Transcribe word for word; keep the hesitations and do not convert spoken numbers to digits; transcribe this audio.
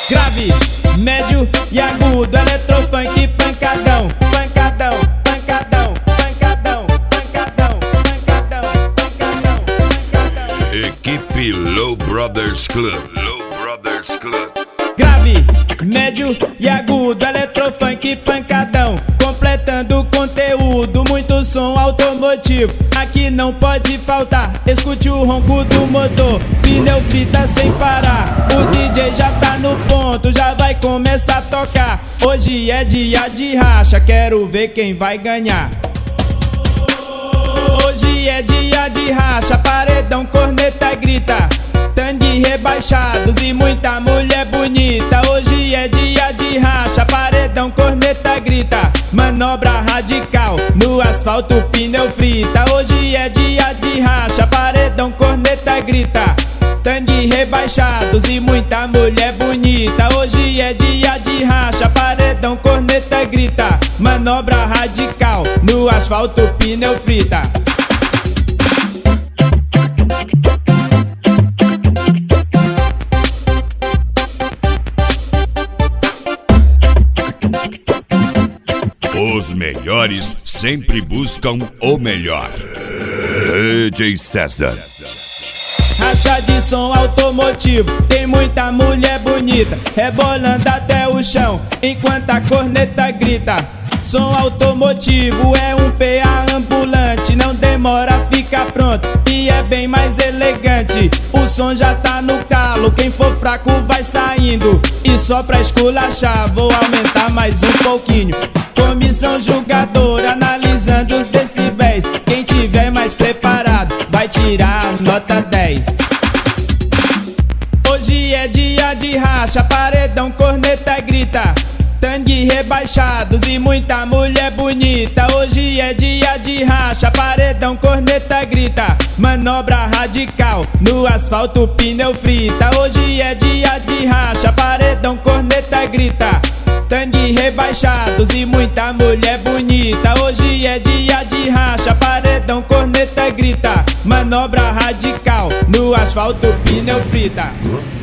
Grave, médio e agudo, eletrofunk, pancadão, pancadão, pancadão, pancadão, pancadão, pancadão, pancadão, pancadão. Equipe Low Brothers Club, Low Brothers Club. Grave, médio e agudo, eletrofunk, pancadão, completando o conteúdo, muito som automotivo. Aqui não pode faltar, escute o ronco do motor, pneu frita sem parar. O D J já tá no ponto, já vai começar a tocar. Hoje é dia de racha, quero ver quem vai ganhar. Hoje é dia de racha, paredão, corneta, grita. Tangue rebaixados e muita mulher bonita. Hoje é dia de racha, paredão, corneta, grita. Manobra radical, no asfalto pneu frita. Hoje é dia de racha, paredão, corneta, grita. Tangue rebaixados e muita mulher bonita. Hoje é dia de racha, paredão, corneta, grita. Manobra radical, no asfalto pneu frita. Os melhores sempre buscam o melhor. D J César. Racha de som automotivo, tem muita mulher bonita, rebolando até o chão, enquanto a corneta grita. Som automotivo é um P A ambulante, não demora, fica pronto e é bem mais elegante. O som já tá no calo, quem for fraco vai saindo. E só pra esculachar, vou aumentar mais um pouquinho. Comissão julgadora analisando os decibéis, quem tiver mais preparado vai tirar nota dez. Hoje é dia de racha, paredão, corneta, grita. Tangue rebaixados e muita mulher bonita. Hoje é dia de racha, paredão, corneta, grita. Manobra radical, no asfalto pneu frita. Hoje é dia de racha, paredão, corneta, grita. Tangue rebaixados e muita mulher bonita. Hoje é dia de racha, paredão, corneta, grita. Manobra radical, no asfalto pneu frita.